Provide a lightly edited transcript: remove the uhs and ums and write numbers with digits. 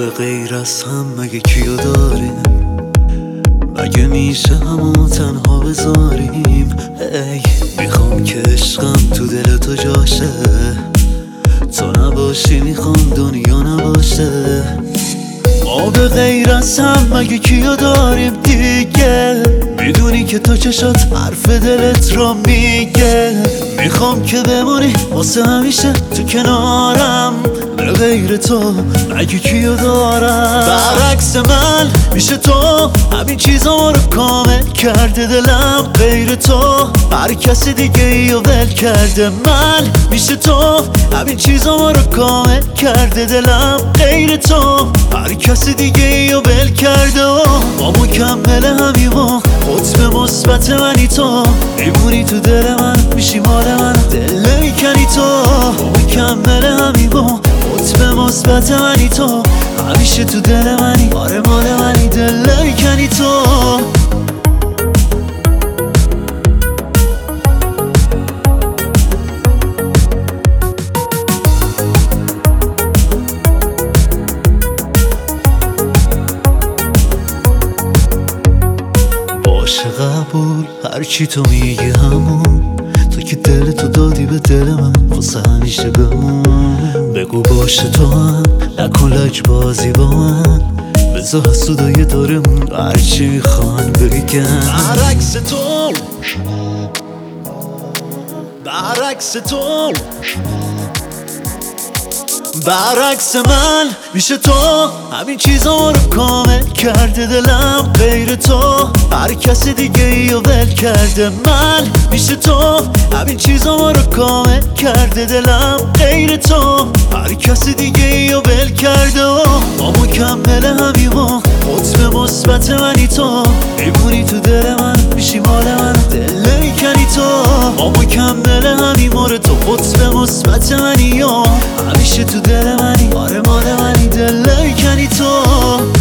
به غیر از هم مگه کیو داریم؟ مگه میشه همو تنها بذاریم؟ ای میخوام که عشقم تو دل تو جاشه، تو نباشی میخوام دنیا نباشه. ما به غیر از هم مگه کیو داریم دیگه؟ میدونی که تو چشات حرف دلت رو میگه. میخوام که بمونی واسه همیشه تو کنارم، به غیر تو مگه کیو دارم؟ برعکس من میشه تو همین چیزا رو کامل کرده دلم، غیر تو هر کس دیگه ای ول کرده. من میشه تو همین چیزا رو کامل کرده دلم، غیر تو هر کس دیگه ای ول کرده. ما مکمل همیم، قطب مثبت منی تو، میمونی تو دل من، میشی مال من، دل نمیکنی تو. مکمل همیم، قطب مثبت منی تو، همیشه تو دل منی، آره مال منی، دل نمیکنی تو. باشه قبول هرچی تو میگی همون، تو که دل تو دادی به دل من، واسه همیشه بمون. بگو باشه تو هم نکن لج بازی با من، بذار حسودای دارمون هرچی میخوان بگن. برعکس تو، برعکس تو، برعکس من میشه تو همین چیزا رو کامل کرده دلم، غیر تو هر کس دیگه ای ول کرده. من میشه تو همین چیزا رو کامل کرده دلم، غیر تو هر کس دیگه ای ول کرده. ما مکمل همیم، قطب مثبت منی تو، میمونی تو دل من، میشی مال من، دل نمیکنی تو. ما مکمل همیم، آره تو قطب مثبت منی، همیشه تو دل منی، آره مال منی، دل نمیکنی تو.